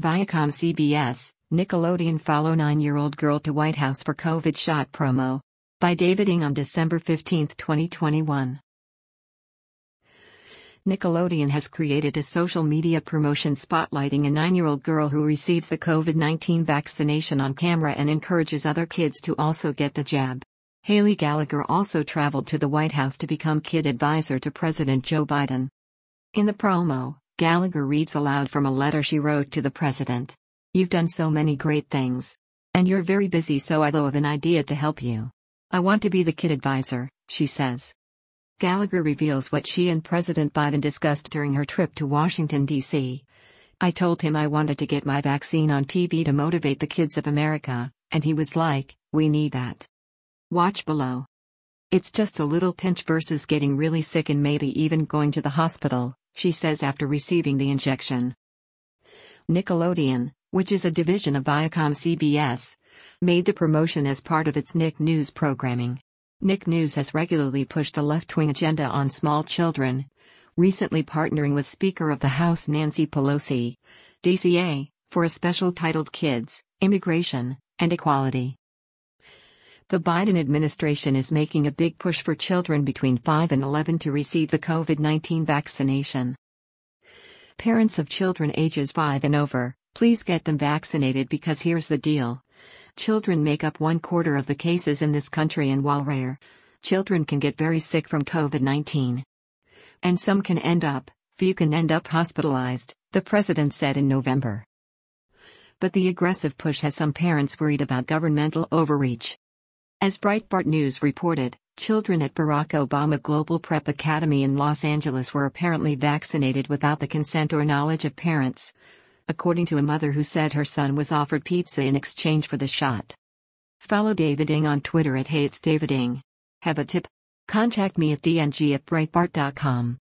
Viacom CBS, Nickelodeon follow 9-year-old girl to White House for COVID shot promo. By David Ng on December 15, 2021. Nickelodeon has created a social media promotion spotlighting a 9-year-old girl who receives the COVID-19 vaccination on camera and encourages other kids to also get the jab. Haley Gallagher also traveled to the White House to become kid advisor to President Joe Biden. In the promo, Gallagher reads aloud from a letter she wrote to the president. "You've done so many great things. And you're very busy, so I thought of an idea to help you. I want to be the kid advisor," she says. Gallagher reveals what she and President Biden discussed during her trip to Washington, D.C. "I told him I wanted to get my vaccine on TV to motivate the kids of America, and he was like, 'We need that.' Watch below. It's just a little pinch versus getting really sick and maybe even going to the hospital," she says after receiving the injection. Nickelodeon, which is a division of Viacom CBS, made the promotion as part of its Nick News programming. Nick News has regularly pushed a left-wing agenda on small children, recently partnering with Speaker of the House Nancy Pelosi, DCA, for a special titled Kids, Immigration, and Equality. The Biden administration is making a big push for children between 5 and 11 to receive the COVID-19 vaccination. Parents of children ages 5 and over, please get them vaccinated because here's the deal. Children make up 1/4 of the cases in this country, and while rare, children can get very sick from COVID-19. And few can end up hospitalized, the president said in November. But the aggressive push has some parents worried about governmental overreach. As Breitbart News reported, children at Barack Obama Global Prep Academy in Los Angeles were apparently vaccinated without the consent or knowledge of parents, according to a mother who said her son was offered pizza in exchange for the shot. Follow David Ng on Twitter at @HeyIt'sDavidNg. Have a tip? Contact me at dng@breitbart.com.